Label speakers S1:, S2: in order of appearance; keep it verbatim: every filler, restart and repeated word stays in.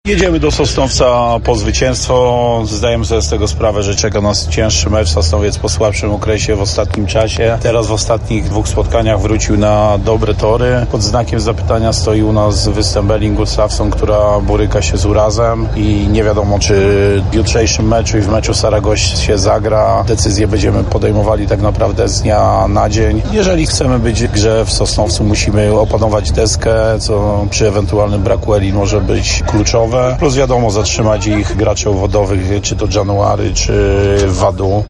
S1: Jedziemy do Sosnowca po zwycięstwo. Zdajemy sobie z tego sprawę, że czeka nas cięższy mecz. Sosnowiec po słabszym okresie w ostatnim czasie. Teraz w ostatnich dwóch spotkaniach wrócił na dobre tory. Pod znakiem zapytania stoi u nas występ Elin Gustafsson, która boryka się z urazem i nie wiadomo, czy w jutrzejszym meczu i w meczu Saragoś się zagra. Decyzje będziemy podejmowali tak naprawdę z dnia na dzień. Jeżeli chcemy być w grze w Sosnowcu, musimy opanować deskę, co przy ewentualnym braku Elin może być kluczowe. Plus wiadomo, zatrzymać ich graczy uwodowych, czy to January, czy Wadu.